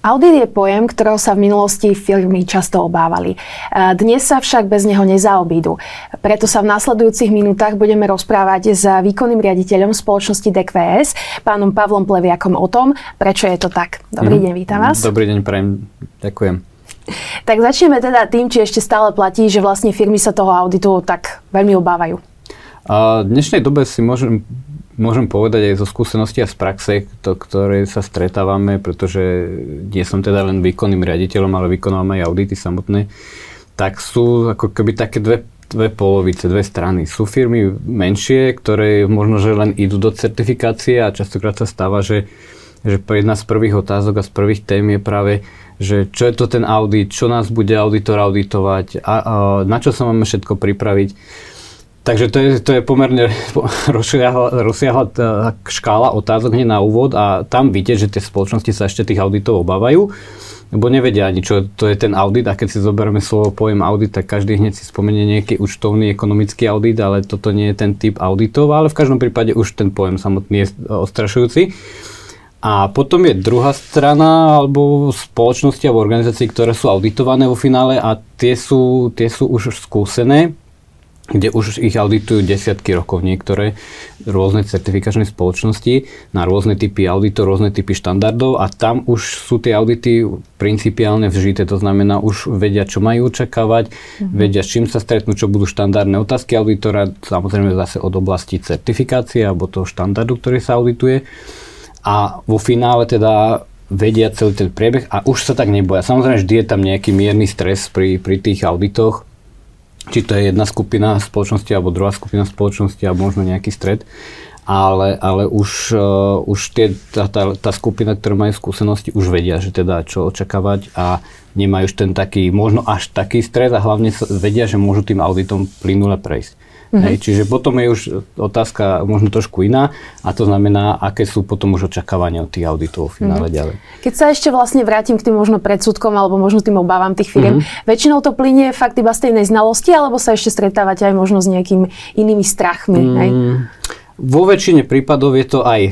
Audit je pojem, ktorého sa v minulosti firmy často obávali. Dnes sa však bez neho nezaobídu. Preto sa v nasledujúcich minútach budeme rozprávať s výkonným riaditeľom spoločnosti DQVS, pánom Pavlom Pleviakom o tom, prečo je to tak. Dobrý deň, vítam vás. Dobrý deň, prajem. Ďakujem. Tak začneme teda tým, či ešte stále platí, že vlastne firmy sa toho auditu tak veľmi obávajú. V dnešnej dobe si môžem povedať aj zo skúsenosti a z praxe, ktoré sa stretávame, pretože nie som teda len výkonným riaditeľom, ale vykonávam aj audity samotné, tak sú ako keby také dve polovice, dve strany. Sú firmy menšie, ktoré možno, že len idú do certifikácie a častokrát sa stáva, že jedna z prvých otázok a z prvých tém je práve, že čo je to ten audit, čo nás bude auditor auditovať a na čo sa máme všetko pripraviť. Takže to je pomerne rozsiahla škála otázok hneď na úvod a tam vidieť, že tie spoločnosti sa ešte tých auditov obávajú, lebo nevedia ani, čo to je ten audit a keď si zoberieme pojem audit, tak každý hneď si spomenie nejaký účtovný ekonomický audit, ale toto nie je ten typ auditov, ale v každom prípade už ten pojem samotný je ostrašujúci. A potom je druhá strana alebo spoločnosti alebo organizácií, ktoré sú auditované vo finále a tie sú už skúsené, kde už ich auditujú desiatky rokov niektoré rôzne certifikačné spoločnosti na rôzne typy auditov, rôzne typy štandardov a tam už sú tie audity principiálne vžité, to znamená už vedia, čo majú očakávať, vedia, s čím sa stretnú, čo budú štandardné otázky auditora, samozrejme zase od oblasti certifikácie alebo toho štandardu, ktorý sa audituje a vo finále teda vedia celý ten priebeh a už sa tak neboja. Samozrejme, vždy je tam nejaký mierny stres pri tých auditoch, či to je jedna skupina spoločnosti alebo druhá skupina spoločnosti alebo možno nejaký stred, ale už tá skupina, ktorá majú skúsenosti, už vedia, že teda čo očakávať a nemajú už ten taký, možno až taký stres a hlavne vedia, že môžu tým auditom plynule prejsť. Hej, čiže potom je už otázka možno trošku iná a to znamená, aké sú potom už očakávania od tých auditov v finále ďalej. Keď sa ešte vlastne vrátim k tým možno predsudkom alebo možno tým obávam tých firiem, väčšinou to plynie fakt iba z tej neznalosti alebo sa ešte stretávate aj možno s nejakými inými strachmi? Hej? Vo väčšine prípadov je to aj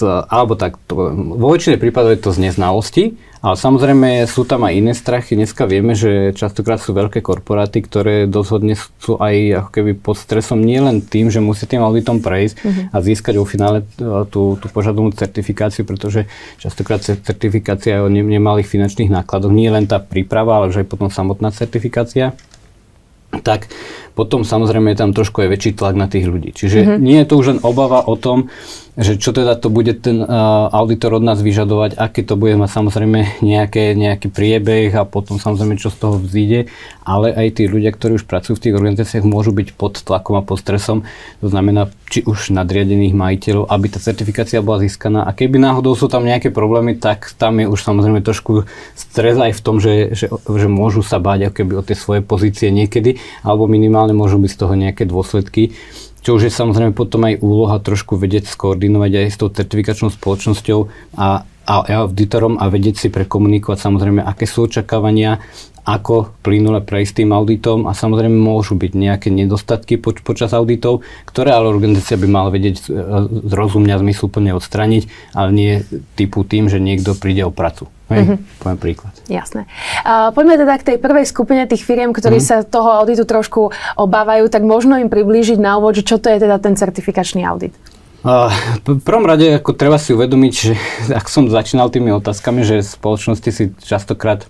vo väčšine prípadov je to z neznalosti, ale samozrejme sú tam aj iné strachy. Dneska vieme, že častokrát sú veľké korporáty, ktoré doshodne sú aj ako keby pod stresom nielen tým, že musia tým auditom prejsť a získať vo finále tú požadovanú certifikáciu, pretože častokrát certifikácia o nemalých finančných nákladoch, nie len tá príprava, ale aj potom samotná certifikácia. Tak potom samozrejme je tam trošku aj väčší tlak na tých ľudí. Čiže nie je to už len obava o tom, že čo teda to bude ten auditor od nás vyžadovať, aké to bude mať samozrejme nejaký priebeh a potom samozrejme čo z toho vzíde, ale aj tí ľudia, ktorí už pracujú v tých organizáciách, môžu byť pod tlakom a pod stresom. To znamená, či už nadriadených majiteľov, aby tá certifikácia bola získaná a keby náhodou sú tam nejaké problémy, tak tam je už samozrejme trošku stres aj v tom, že môžu sa báť ako keby o tie svoje pozície niekedy, alebo minimálne môžu byť z toho nejaké dôsledky. Čo už je samozrejme potom aj úloha trošku vedieť skoordinovať aj s tou certifikačnou spoločnosťou a auditorom a vedieť si prekomunikovať samozrejme, aké sú očakávania, ako plynule prejsť tým auditom a samozrejme môžu byť nejaké nedostatky počas auditov, ktoré ale organizácia by mala vedieť rozumne a zmysluplne odstraniť, ale nie typu tým, že niekto príde o pracu. Poviem príklad. Jasné. Poďme teda k tej prvej skupine tých firiem, ktorí sa toho auditu trošku obávajú, tak možno im priblížiť na úvod, že čo to je teda ten certifikačný audit. V prvom rade ako treba si uvedomiť, že ak som začínal tými otázkami, že spoločnosti si častokrát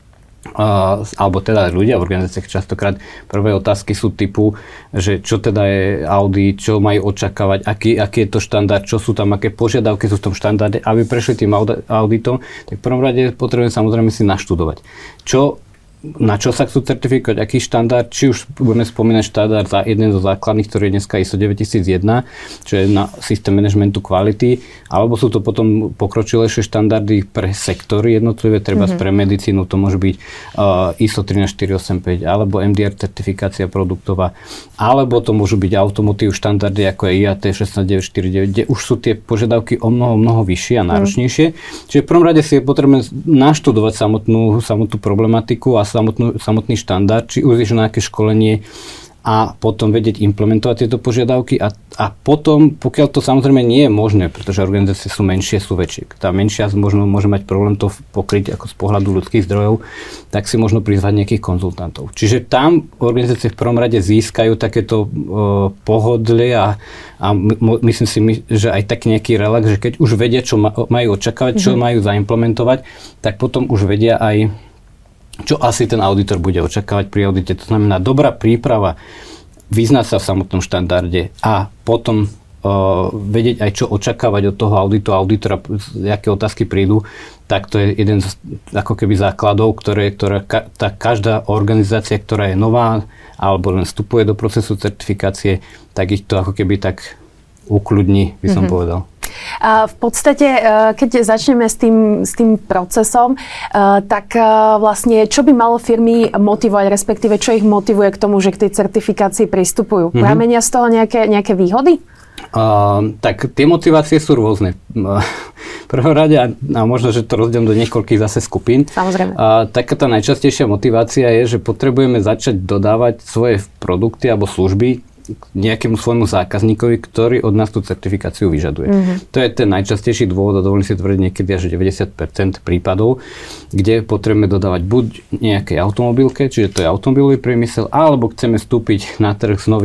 alebo teda ľudia v organizáciách častokrát prvé otázky sú typu, že čo teda je audit, čo majú očakávať, aký je to štandard, čo sú tam, aké požiadavky sú v tom štandarde, aby prešli tým auditom, tak v prvom rade potrebujem samozrejme si naštudovať. Na čo sa chcú certifikovať, aký štandard, či už budeme spomínať štandard za jeden zo základných, ktorý je dneska ISO 9001, čo je na systém managementu kvality, alebo sú to potom pokročilejšie štandardy pre sektory jednotlivé, treba pre medicínu, to môže byť ISO 13485, alebo MDR certifikácia produktová, alebo to môžu byť automotív štandardy, ako je IAT 16949, kde už sú tie požiadavky o mnoho vyššie a náročnejšie. Čiže v prvom rade si je potrebné naštudovať samotnú problematiku a samotný štandard, či už je nejaké školenie a potom vedieť implementovať tieto požiadavky a potom, pokiaľ to samozrejme nie je možné, pretože organizácie sú menšie, sú väčšie. Tá menšia možno môže mať problém to pokryť ako z pohľadu ľudských zdrojov, tak si možno prizvať nejakých konzultantov. Čiže tam organizácie v prvom rade získajú takéto pohodlie a myslím si, že aj tak nejaký relax, že keď už vedia, čo majú očakávať, čo majú zaimplementovať, tak potom už vedia aj čo asi ten auditor bude očakávať pri audite. To znamená dobrá príprava, vyznať sa v samotnom štandarde a potom vedieť aj čo očakávať od toho auditora, aké otázky prídu, tak to je jeden z ako keby základov, ktoré tá každá organizácia, ktorá je nová alebo len vstupuje do procesu certifikácie, tak ich to ako keby tak ukľudní, by som povedal. V podstate, keď začneme s tým procesom, tak vlastne čo by malo firmy motivovať, respektíve čo ich motivuje k tomu, že k tej certifikácii pristupujú? Pramenia z toho nejaké výhody? Tak tie motivácie sú rôzne. Prvorade, a možno, že to rozdelím do niekoľkých zase skupín. Samozrejme. Taká tá najčastejšia motivácia je, že potrebujeme začať dodávať svoje produkty alebo služby nejakému svojmu zákazníkovi, ktorý od nás tú certifikáciu vyžaduje. To je ten najčastejší dôvod, a dovolím si tvrdiť niekedy až 90% prípadov, kde potrebujeme dodávať buď nejakej automobilke, čiže to je automobilový priemysel, alebo chceme vstúpiť na trh s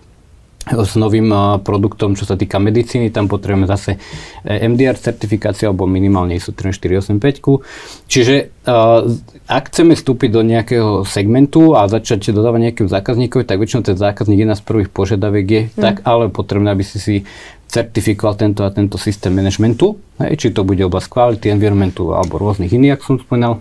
novým produktom, čo sa týka medicíny, tam potrebujeme zase MDR certifikáciu alebo minimálne ISO 13485. Čiže ak chceme vstúpiť do nejakého segmentu a začať dodávať nejakému zákazníkovi, tak väčšinou ten zákazník jedna z prvých požiadaviek je tak, ale potrebné, aby si certifikoval tento a tento systém managementu, či to bude oblasť quality, environmentu alebo rôznych iných, ako som spomínal.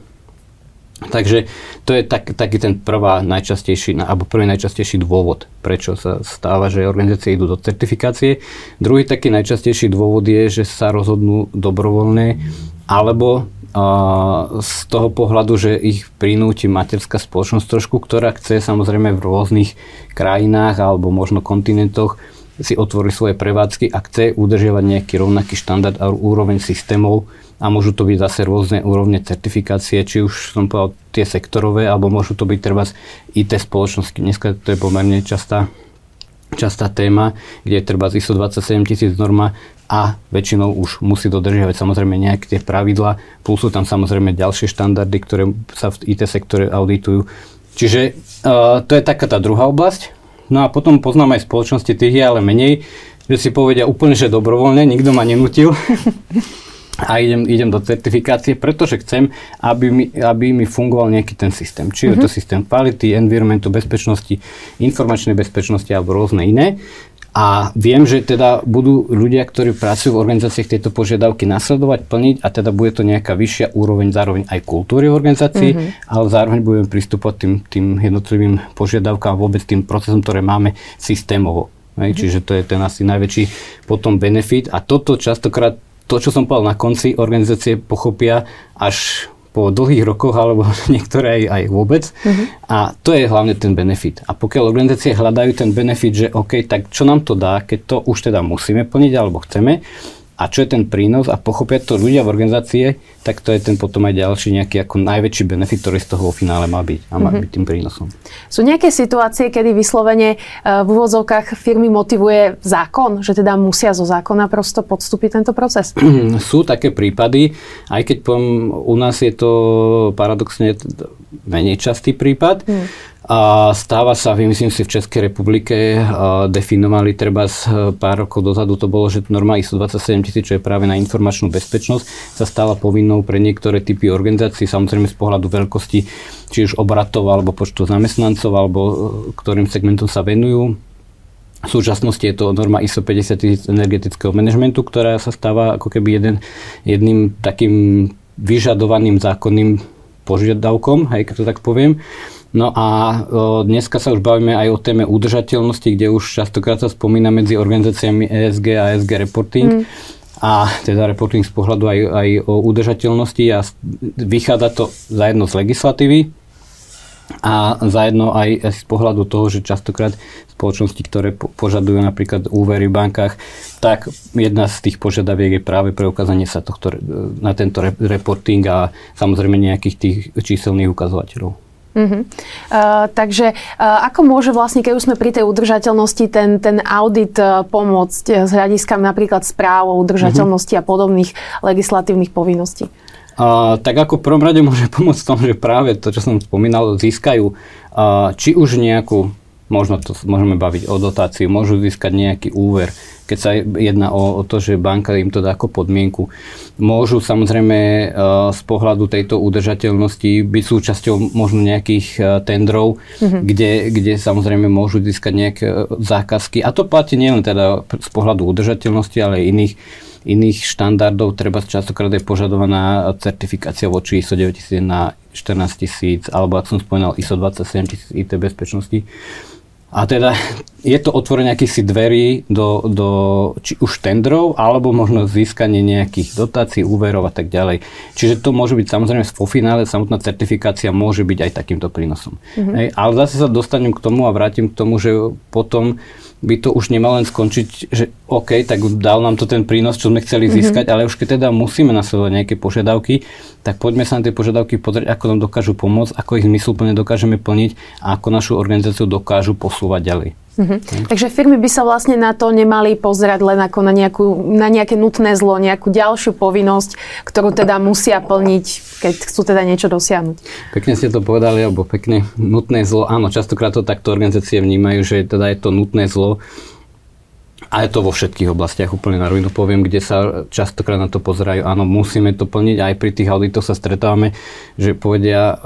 Takže to je taký ten prvý najčastejší dôvod, prečo sa stáva, že organizácie idú do certifikácie. Druhý taký najčastejší dôvod je, že sa rozhodnú dobrovoľne, alebo z toho pohľadu, že ich prinúti materská spoločnosť trošku, ktorá chce samozrejme v rôznych krajinách alebo možno kontinentoch si otvoriť svoje prevádzky a chce udržiavať nejaký rovnaký štandard a úroveň systémov. A môžu to byť zase rôzne úrovne certifikácie, či už som povedal tie sektorové, alebo môžu to byť treba IT spoločnosti. Dneska to je pomerne častá téma, kde je treba ISO 27000 norma a väčšinou už musí dodržiavať samozrejme nejaké tie pravidlá, plus sú tam samozrejme ďalšie štandardy, ktoré sa v IT sektore auditujú. Čiže to je taká tá druhá oblasť. No a potom poznám aj spoločnosti, tých je ale menej, že si povedia úplne, že dobrovoľne, nikto ma nenútil. A idem do certifikácie, pretože chcem, aby mi fungoval nejaký ten systém. Či je to systém kvality, environmentu, bezpečnosti, informačnej bezpečnosti alebo rôzne iné. A viem, že teda budú ľudia, ktorí pracujú v organizáciách tieto požiadavky nasledovať, plniť a teda bude to nejaká vyššia úroveň zároveň aj kultúry v organizácii, ale zároveň budeme pristupovať tým jednotlivým požiadavkám a vôbec tým procesom, ktoré máme systémovo. Čiže to je ten asi najväčší potom benefit. A toto častokrát to, čo som povedal na konci, organizácie pochopia až po dlhých rokoch, alebo niektoré aj vôbec. A to je hlavne ten benefit. A pokiaľ organizácie hľadajú ten benefit, že OK, tak čo nám to dá, keď to už teda musíme plniť, alebo chceme, a čo je ten prínos a pochopia to ľudia v organizácie, tak to je ten potom aj ďalší nejaký ako najväčší benefit, ktorý z toho vo finále má byť a má byť tým prínosom. Sú nejaké situácie, kedy vyslovene v úvodzovkách firmy motivuje zákon, že teda musia zo zákona prosto podstúpiť tento proces? Sú také prípady, aj keď poviem, u nás je to paradoxne menej častý prípad. A stáva sa, myslím si, v Českej republike definovali treba pár rokov dozadu, to bolo, že norma ISO 27000, čo je práve na informačnú bezpečnosť, sa stala povinnou pre niektoré typy organizácií, samozrejme z pohľadu veľkosti, či už obratov, alebo počtu zamestnancov, alebo ktorým segmentom sa venujú. V súčasnosti je to norma ISO 50000 energetického manažmentu, ktorá sa stáva ako keby jedným takým vyžadovaným zákonným požiadavkom, hej, keď to tak poviem. No a dneska sa už bavíme aj o téme udržateľnosti, kde už častokrát sa spomína medzi organizáciami ESG a ESG reporting. A teda reporting z pohľadu aj o udržateľnosti a vychádza to zajedno z legislatívy a zajedno aj z pohľadu toho, že častokrát spoločnosti, ktoré požadujú napríklad úvery v bankách, tak jedna z tých požiadaviek je práve preukázanie sa tohto, na tento reporting a samozrejme nejakých tých číselných ukazovateľov. Takže ako môže vlastne, keď už sme pri tej udržateľnosti, ten audit pomôcť z hľadiska napríklad správ o udržateľnosti a podobných legislatívnych povinností? Tak ako v prvom rade môže pomôcť v tom, že práve to, čo som spomínal, získajú či už nejakú, možno to môžeme baviť o dotáciu, môžu získať nejaký úver, keď sa jedná o to, že banka im to dá ako podmienku. Môžu samozrejme z pohľadu tejto udržateľnosti byť súčasťou možno nejakých tendrov, kde samozrejme môžu získať nejaké zákazky. A to platí nielen teda z pohľadu udržateľnosti, ale aj iných štandardov. Treba častokrát je požadovaná certifikácia voči ISO 9001 na 14 000, alebo ak som spomínal ISO 27000 IT bezpečnosti. A teda je to otvorenie akýchsi dverí do či už tendrov, alebo možno získanie nejakých dotácií, úverov a tak ďalej. Čiže to môže byť samozrejme vo finále, samotná certifikácia môže byť aj takýmto prínosom. Hej, ale zase sa dostanem k tomu a vrátim k tomu, že potom by to už nemalo len skončiť, že OK, tak dal nám to ten prínos, čo sme chceli získať, ale už keď teda musíme nasledovať nejaké požiadavky, tak poďme sa na tie požiadavky pozrieť, ako nám dokážu pomôcť, ako ich zmysluplne dokážeme plniť a ako našu organizáciu dokážu posúvať ďalej. Takže firmy by sa vlastne na to nemali pozerať len ako na nejaké nutné zlo, nejakú ďalšiu povinnosť, ktorú teda musia plniť, keď chcú teda niečo dosiahnuť. Pekne ste to povedali, alebo pekne nutné zlo. Áno, častokrát to takto organizácie vnímajú, že teda je to nutné zlo. A je to vo všetkých oblastiach, úplne na rovinu poviem, kde sa častokrát na to pozerajú. Áno, musíme to plniť, aj pri tých auditoch sa stretávame, že povedia,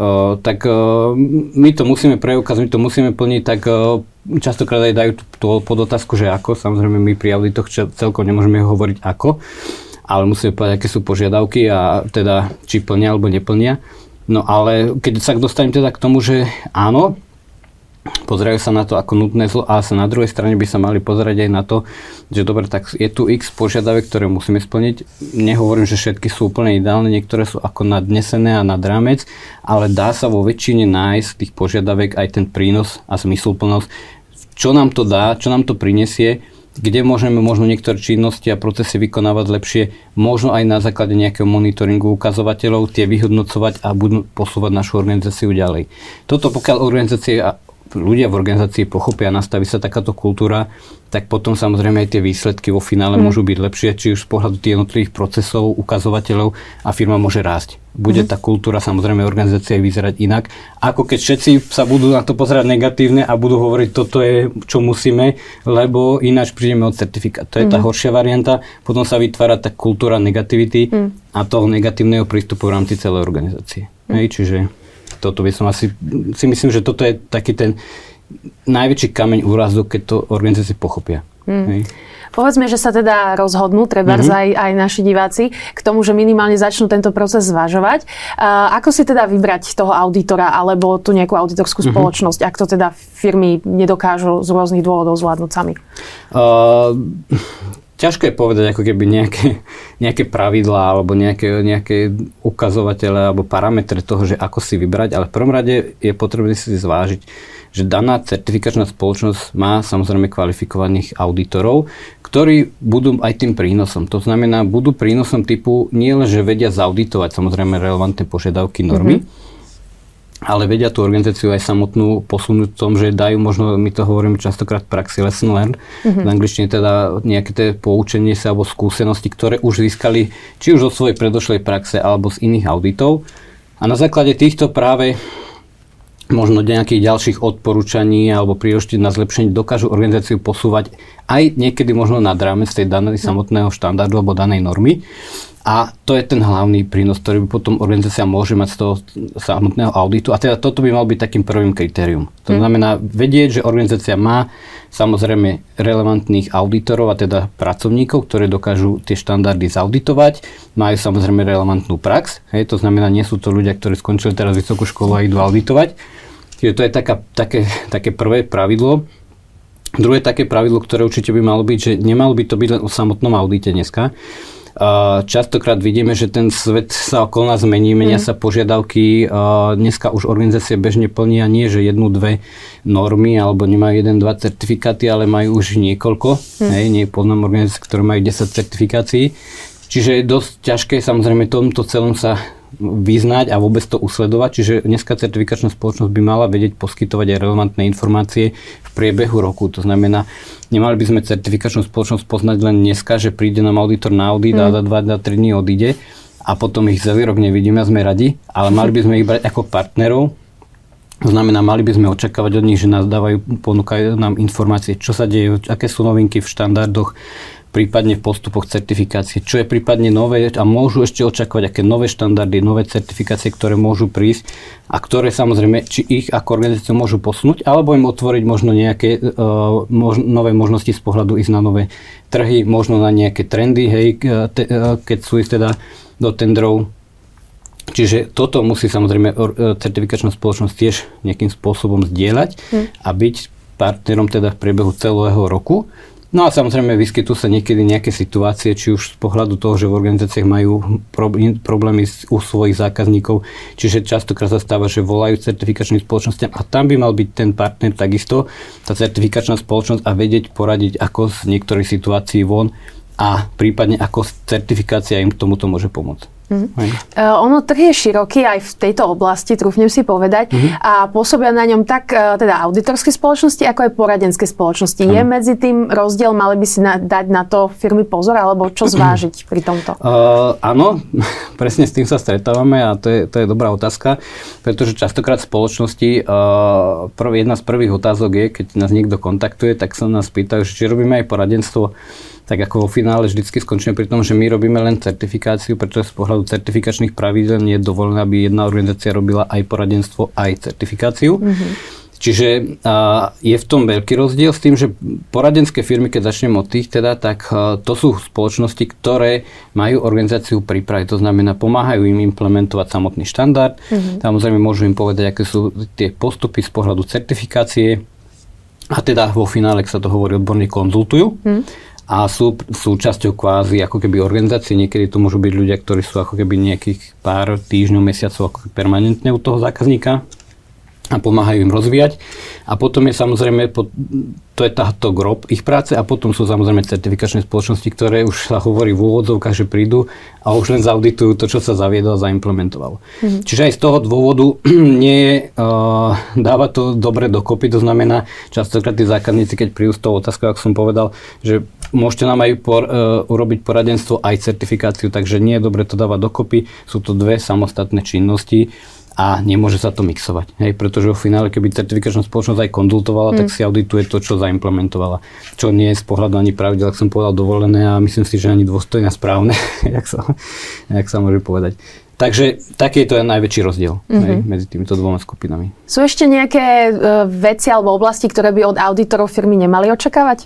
my to musíme preukázať, my to musíme plniť, tak častokrát aj dajú tú podotázku, že ako. Samozrejme, my pri auditoch celkom nemôžeme hovoriť ako, ale musíme povedať, aké sú požiadavky a teda, či plnia alebo neplnia. No ale keď sa dostanem teda k tomu, že áno, pozerajú sa na to ako nutné zlo, ale sa na druhej strane by sa mali pozerať aj na to, že dobre, tak je tu x požiadavek, ktoré musíme splniť. Nehovorím, že všetky sú úplne ideálne, niektoré sú ako nadnesené a nad rámec, ale dá sa vo väčšine nájsť tých požiadavek aj ten prínos a zmysluplnosť. Čo nám to dá, čo nám to prinesie, kde môžeme možno niektoré činnosti a procesy vykonávať lepšie, možno aj na základe nejakého monitoringu ukazovateľov, tie vyhodnocovať a budú posúvať našu organizáciu ďalej. Toto pokiaľ organizácie a ľudia v organizácii pochopia a nastaví sa takáto kultúra, tak potom samozrejme aj tie výsledky vo finále môžu byť lepšie, či už z pohľadu tých jednotlivých procesov, ukazovateľov a firma môže rásť. Bude tá kultúra samozrejme organizácie vyzerať inak, ako keď všetci sa budú na to pozerať negatívne a budú hovoriť, toto je, čo musíme, lebo ináč prídeme od certifikát. To je tá horšia varianta, potom sa vytvára tá kultúra negativity a toho negatívneho prístupu v rámci celej organizácie. Hej, čiže toto by som si myslím, že toto je taký ten najväčší kameň úrazu, keď to organizácie pochopia. Povedzme, že sa teda rozhodnú, trebárs aj naši diváci, k tomu, že minimálne začnú tento proces zvažovať. Ako si teda vybrať toho auditora alebo tú nejakú auditorskú spoločnosť, ak to teda firmy nedokážu z rôznych dôvodov zvládnuť sami? Ťažko je povedať ako keby nejaké pravidlá alebo nejaké ukazovatele alebo parametre toho, že ako si vybrať, ale v prvom rade je potrebné si zvážiť, že daná certifikačná spoločnosť má samozrejme kvalifikovaných auditorov, ktorí budú aj tým prínosom. To znamená, budú prínosom typu nie len, že vedia zauditovať samozrejme relevantné požiadavky normy, ale vedia tú organizáciu aj samotnú posunúť v tom, že dajú možno, my to hovoríme častokrát v praxi lesson learned, v angličtine teda nejaké tie poučenie sa alebo skúsenosti, ktoré už získali či už od svojej predošlej praxe alebo z iných auditov. A na základe týchto práve možno nejakých ďalších odporúčaní alebo príležitostí na zlepšenie dokážu organizáciu posúvať aj niekedy možno nad rámec tej danej samotného štandardu alebo danej normy. A to je ten hlavný prínos, ktorý by potom organizácia môže mať z toho samotného auditu. A teda toto by mal byť takým prvým kritérium. To znamená vedieť, že organizácia má samozrejme relevantných auditorov a teda pracovníkov, ktorí dokážu tie štandardy zauditovať. Majú samozrejme relevantnú prax. Hej, to znamená, nie sú to ľudia, ktorí skončili teraz vysokú školu a idú auditovať. Čiže to je také prvé pravidlo. Druhé také pravidlo, ktoré určite by malo byť, že nemalo by to byť len o samotnom audite dneska. Častokrát vidíme, že ten svet sa okolo nás mení, menia sa požiadavky. Dneska už organizácie bežne plnia nie, že 1-2 normy, alebo nemajú 1-2 certifikáty, ale majú už niekoľko. Nie poznám organizácie, ktoré majú 10 certifikácií. Čiže je dosť ťažké samozrejme tomto celom sa vyznať a vôbec to usledovať. Čiže dneska certifikačná spoločnosť by mala vedieť poskytovať aj relevantné informácie v priebehu roku. To znamená, nemali by sme certifikačnú spoločnosť poznať len dneska, že príde nám auditor na audit a za 2-3 dní odíde a potom ich celý rok nevidíme a sme radi, ale mali by sme ich brať ako partnerov. To znamená, mali by sme očakávať od nich, že nás dávajú, ponúkajú nám informácie, čo sa deje, aké sú novinky v štandardoch, prípadne v postupoch certifikácie, čo je prípadne nové a môžu ešte očakávať, aké nové štandardy, nové certifikácie, ktoré môžu prísť a ktoré samozrejme, či ich ako organizáciu môžu posunúť, alebo im otvoriť možno nejaké nové možnosti z pohľadu ísť na nové trhy, možno na nejaké trendy, hej, keď sú ísť teda do tendrov. Čiže toto musí samozrejme certifikačná spoločnosť tiež nejakým spôsobom zdieľať a byť partnerom teda v priebehu celého roku. No a samozrejme vyskytujú sa niekedy nejaké situácie, či už z pohľadu toho, že v organizáciách majú problémy u svojich zákazníkov, čiže častokrát sa stáva, že volajú certifikačným spoločnosťam a tam by mal byť ten partner takisto, tá certifikačná spoločnosť a vedieť poradiť, ako z niektorých situácií von a prípadne ako certifikácia im k tomuto môže pomôcť. Ono trh je široký aj v tejto oblasti, trúfnem si povedať, a pôsobia na ňom tak teda auditorské spoločnosti, ako aj poradenské spoločnosti. Je medzi tým rozdiel, mali by si dať na to firmy pozor, alebo čo zvážiť pri tomto? Áno, presne s tým sa stretávame a to je dobrá otázka, pretože častokrát spoločnosti, jedna z prvých otázok je, keď nás niekto kontaktuje, tak sa nás pýtajú, či robíme aj poradenstvo. Tak ako vo finále vždycky skončíme pri tom, že my robíme len certifikáciu, pretože z pohľadu certifikačných pravidiel nie je dovolené, aby jedna organizácia robila aj poradenstvo, aj certifikáciu. Čiže je v tom veľký rozdiel s tým, že poradenské firmy, keď začnem od tých teda, tak to sú spoločnosti, ktoré majú organizáciu pripraviť. To znamená, pomáhajú im implementovať samotný štandard. Samozrejme môžu im povedať, aké sú tie postupy z pohľadu certifikácie a teda vo finále, ak sa to hovorí, odborne konzultujú. A sú súčasťou kvázi ako keby organizácie. Niekedy to môžu byť ľudia, ktorí sú ako keby nejakých pár týždňov, mesiacov ako permanentne u toho zákazníka a pomáhajú im rozvíjať. A potom je samozrejme, to je táto grob ich práce a potom sú samozrejme certifikačné spoločnosti, ktoré už sa hovorí v úvodzovkách, že prídu a už len zauditujú to, čo sa zaviedlo a zaimplementovalo. Čiže aj z toho dôvodu nie dáva to dobre dokopy. To znamená, častokrát tí zákazníci, keď prídu s tou otázkou, ako som povedal, že môžete nám aj urobiť poradenstvo, aj certifikáciu, takže nie je dobre to dávať dokopy. Sú to dve samostatné činnosti a nemôže sa to mixovať. Hej, pretože v finále, keby certifikačná spoločnosť aj konzultovala, tak si audituje to, čo zaimplementovala. Čo nie je z pohľadu ani pravidel, ak som povedal, dovolené a myslím si, že ani dôstojné a správne, jak sa môže povedať. Takže taký je to najväčší rozdiel medzi týmito dvoma skupinami. Sú ešte nejaké veci alebo oblasti, ktoré by od auditorov firmy nemali očakávať?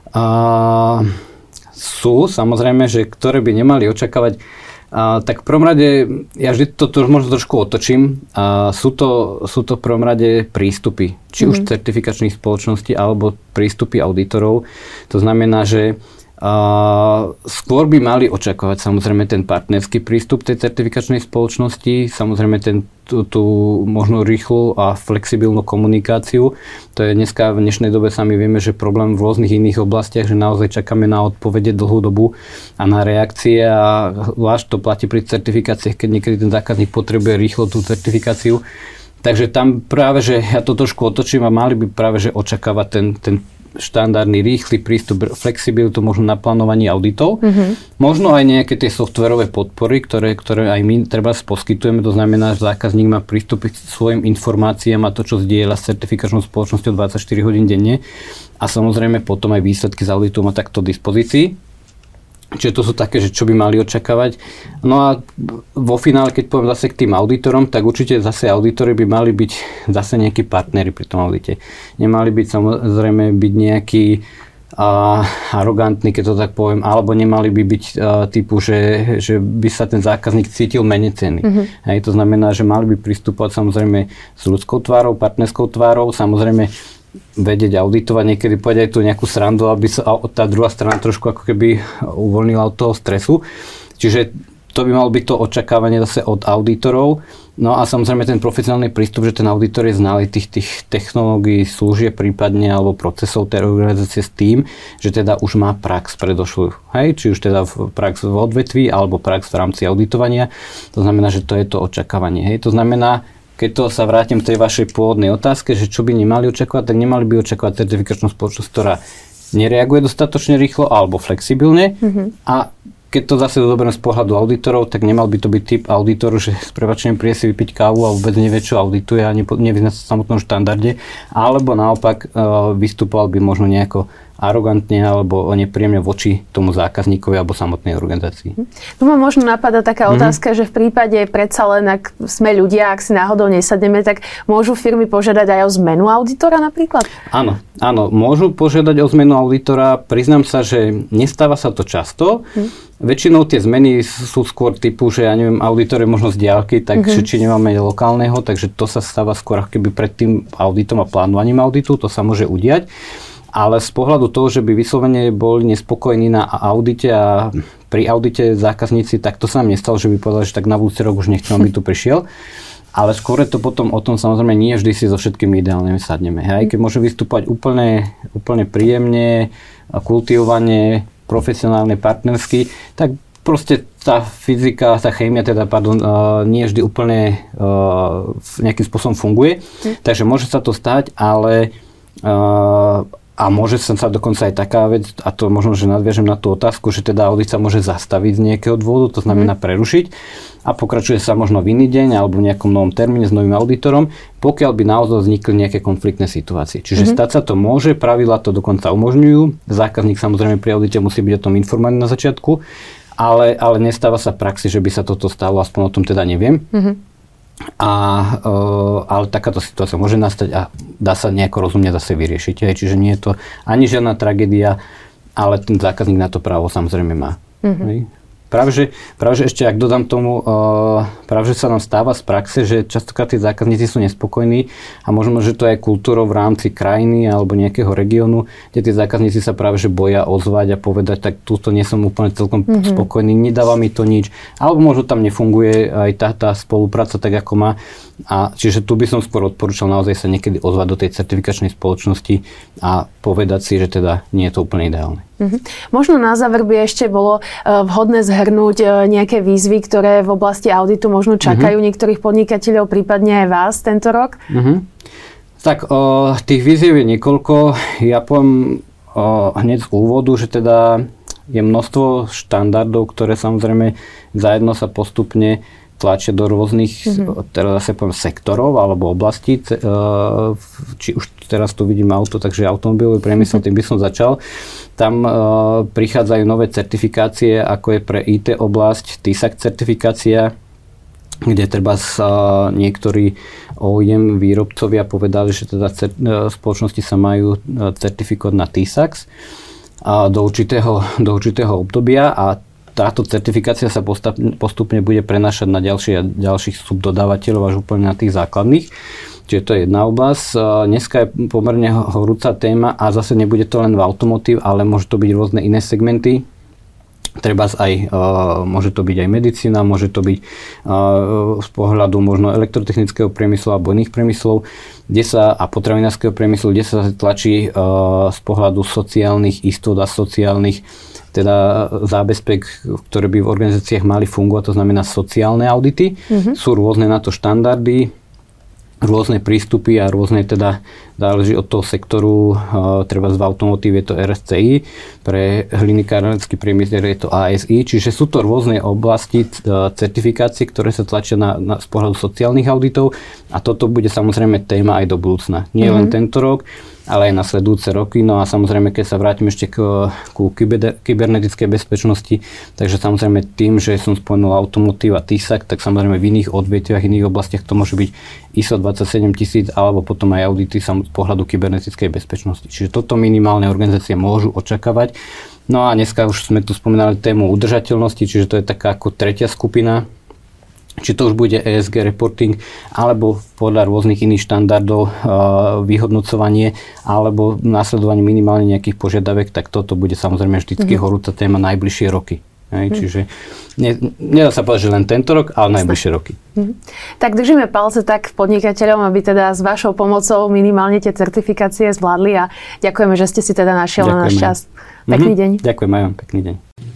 Sú, samozrejme, že ktoré by nemali očakávať. Tak v prvom rade, ja vždy to možno trošku otočím, sú to v prvom rade prístupy, či už certifikačných spoločností, alebo prístupy auditorov. To znamená, že skôr by mali očakávať samozrejme ten partnerský prístup tej certifikačnej spoločnosti, samozrejme tú možno rýchlu a flexibilnú komunikáciu. To je dneska v dnešnej dobe sami vieme, že problém v rôznych iných oblastiach, že naozaj čakáme na odpovede dlhú dobu a na reakcie a zvlášť to platí pri certifikáciách, keď niekedy ten zákazník potrebuje rýchlo tú certifikáciu. Takže tam práve, že ja to trošku otočím a mali by práve, že očakávať ten štandardný, rýchly prístup, flexibilitu, možno na plánovanie auditov. Možno aj nejaké tie softverové podpory, ktoré aj my treba poskytujeme. To znamená, že zákazník má prístup k svojim informáciám a to, čo zdieľa s certifikačnou spoločnosťou 24 hodín denne. A samozrejme potom aj výsledky z auditu má takto v dispozícii. Čiže to sú také, že čo by mali očakávať. No a vo finále, keď poviem zase k tým auditorom, tak určite zase auditori by mali byť zase nejakí partneri pri tom audite. Nemali byť samozrejme byť nejakí arogantní, keď to tak poviem, alebo nemali by byť typu, že by sa ten zákazník cítil menej cenný. Hej, to znamená, že mali by pristupovať samozrejme s ľudskou tvárou, partnerskou tvárou, samozrejme vedieť auditovať, niekedy povedať aj tú nejakú srandu, aby sa tá druhá strana trošku ako keby uvoľnila od toho stresu. Čiže to by malo byť to očakávanie zase od auditorov. No a samozrejme ten profesionálny prístup, že ten auditor je znalý tých technológií, služieb prípadne alebo procesov tej organizácie s tým, že teda už má prax predošlú. Hej? Či už teda prax v odvetví alebo prax v rámci auditovania. To znamená, že to je to očakávanie. Hej? To znamená, keď to sa vrátim k tej vašej pôvodnej otázke, že čo by nemali očakávať, tak nemali by očakávať certifikačnú spoločnosť, ktorá nereaguje dostatočne rýchlo alebo flexibilne. A keď to zase zoberiem z pohľadu auditorov, tak nemal by to byť typ auditoru, že s prepáčením príde si vypiť kávu a vôbec nevie, čo audituje a nevyzná sa v samotnom štandarde. Alebo naopak vystupoval by možno nejako arogantne alebo nepríjemne voči tomu zákazníkovi alebo samotnej organizácii. Tu ma možno napadá taká otázka, že v prípade predsa len, ak sme ľudia, ak si náhodou nesadneme, tak môžu firmy požiadať aj o zmenu auditora napríklad? Áno, môžu požiadať o zmenu auditora. Priznám sa, že nestáva sa to často. Väčšinou tie zmeny sú skôr typu, že ja neviem, auditor je možno z diaľky, takže či nemáme lokálneho, takže to sa stáva skôr keby pred tým auditom a plánovaním auditu, to sa môže udiať. Ale z pohľadu toho, že by vyslovene boli nespokojní na audite a pri audite zákazníci, tak to sa nám nestalo, že by povedali, že tak na budúci rok už nechcem, aby tu prišiel. Ale skôr je to potom o tom, samozrejme, nie vždy si so všetkými ideálne sadneme. Hej? Keď môže vystúpať úplne príjemne, kultivovane, profesionálne, partnersky, tak proste tá fyzika, tá chémia, nie vždy úplne nejakým spôsobom funguje. Takže môže sa to stať, ale a môže sa dokonca aj taká vec, a to možno, že nadviažem na tú otázku, že teda audit sa môže zastaviť z nejakého dôvodu, to znamená prerušiť a pokračuje sa možno v iný deň alebo v nejakom novom termíne s novým auditorom, pokiaľ by naozaj vznikli nejaké konfliktné situácie. Čiže stať sa to môže, pravidlá to dokonca umožňujú, zákazník samozrejme pri audite musí byť o tom informovaný na začiatku, ale nestáva sa praxi, že by sa toto stalo, aspoň o tom teda neviem. Ale takáto situácia môže nastať a dá sa nejako rozumne zase vyriešiť. Čiže nie je to ani žiadna tragédia, ale ten zákazník na to právo samozrejme má. Práve že ešte, ak dodám tomu, práve že sa nám stáva z praxe, že častokrát tí zákazníci sú nespokojní a možno, že to je kultúrou v rámci krajiny alebo nejakého regiónu, kde tí zákazníci sa práve že boja ozvať a povedať, tak túto nie som úplne celkom spokojný, nedáva mi to nič, alebo možno tam nefunguje aj tá spolupráca tak, ako má. A čiže tu by som skôr odporúčal naozaj sa niekedy ozvať do tej certifikačnej spoločnosti a povedať si, že teda nie je to úplne ideálne. Možno na záver by ešte bolo vhodné zhrnúť nejaké výzvy, ktoré v oblasti auditu možno čakajú niektorých podnikateľov, prípadne aj vás tento rok? Tak tých výziev je niekoľko. Ja poviem hneď z úvodu, že teda je množstvo štandardov, ktoré samozrejme zajedno sa postupne tlačia do rôznych teraz zase poviem sektorov alebo oblastí. Či už teraz tu vidím auto, takže automobilový priemysel, tým by som začal. Tam prichádzajú nové certifikácie, ako je pre IT oblasť TISAC certifikácia, kde treba niektorí OEM výrobcovia povedali, že teda spoločnosti sa majú certifikovať na TISAC do určitého obdobia a táto certifikácia sa postupne bude prenášať na ďalších subdodávateľov až úplne na tých základných. Čiže to je jedna oblasť. Dneska je pomerne horúca téma a zase nebude to len v automotív, ale môže to byť rôzne iné segmenty. Môže to byť aj medicína, môže to byť z pohľadu možno elektrotechnického priemyslu alebo iných priemyslov, a potravinárskeho priemyslu, kde sa tlačí z pohľadu sociálnych istot a sociálnych teda zábezpek, ktoré by v organizáciách mali fungovať, to znamená sociálne audity. Sú rôzne na to štandardy, rôzne prístupy a rôzne teda záleží od toho sektoru, treba v automotíve je to RSCI, pre hliníkárenský priemysel je to ASI, čiže sú to rôzne oblasti certifikácie, ktoré sa tlačia z pohľadu sociálnych auditov a toto bude samozrejme téma aj do budúcna. Nie len tento rok, ale aj nasledujúce roky. No a samozrejme, keď sa vrátim ešte ku kybernetickej bezpečnosti, takže samozrejme tým, že som spomenul automotív a TISAC, tak samozrejme v iných odvetviach, iných oblastiach to môže byť ISO 27000 alebo potom aj audity z pohľadu kybernetickej bezpečnosti. Čiže toto minimálne organizácie môžu očakávať. No a dneska už sme tu spomínali tému udržateľnosti, čiže to je taká ako tretia skupina. Či to už bude ESG reporting, alebo podľa rôznych iných štandardov vyhodnocovanie, alebo následovanie minimálne nejakých požiadaviek, tak toto bude samozrejme vždycky horúca téma najbližšie roky. Čiže nedá sa povedať, že len tento rok, ale najbližšie roky. Tak držíme palce tak podnikateľom, aby teda s vašou pomocou minimálne tie certifikácie zvládli a ďakujeme, že ste si teda našiel na náš čas. Pekný deň. Ďakujem aj vám, pekný deň.